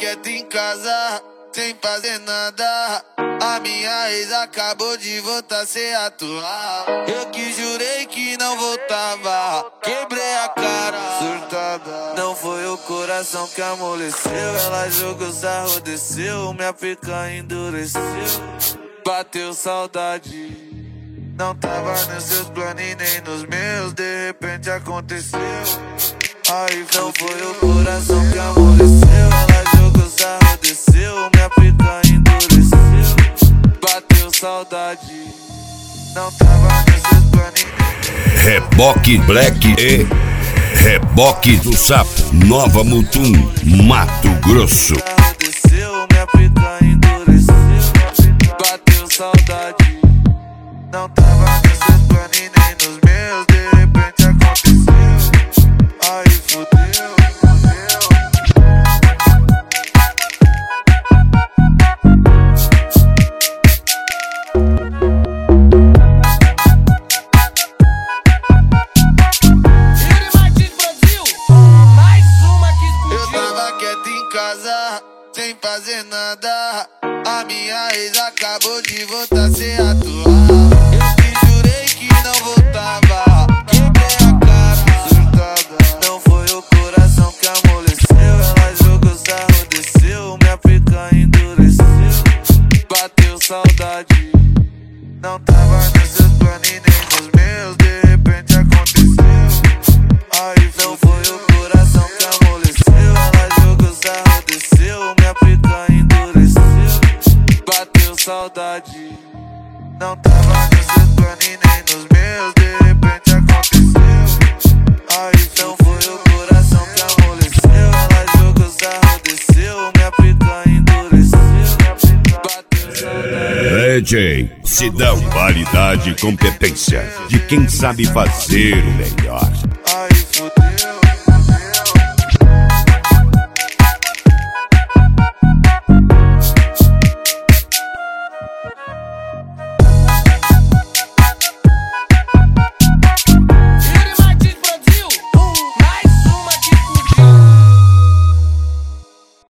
quieto em casa, sem fazer nada. A minha ex acabou de voltar sem atuar. Eu que jurei que não voltava, quebrei a cara, surtada. Não foi o coração que amoleceu, ela jogou sarro, desceu, minha pica endureceu. Bateu saudade, não tava nos seus planos e nem nos meus, de repente aconteceu. Aí não foi o coração que amoleceu, ela jogou sarro, desceu, minha pica endureceu. Bateu saudade, não tava nos seus planos e nem... Reboque Black e Reboque do Sapo, Nova Mutum, Mato Grosso. Desceu, minha pica endureceu. Bateu saudade, não tava nos seus planos e nem nos meus, de repente aconteceu. Aí fudeu, sem fazer nada. A minha ex acabou de voltar sem atuar. Eu que jurei que não voltava, quebrei a cara, surtada. Não foi o coração que amoleceu, ela jogou sarro, desceu, minha pica endureceu. Bateu saudade, não tava nos seus planos e nem nos meus, de repente aconteceu. Aí não foi o coração que amoleceu, ela jogou sarro, desceu, minha pica endureceu. Bateu saudade, não tava nos seus planos e nem nos meus, de repente aconteceu. Aí não foi o coração que amoleceu, ela jogou sarro, desceu, minha pica endureceu. Bateu saudade. DJ Sidão, qualidade e competência de quem sabe fazer o melhor.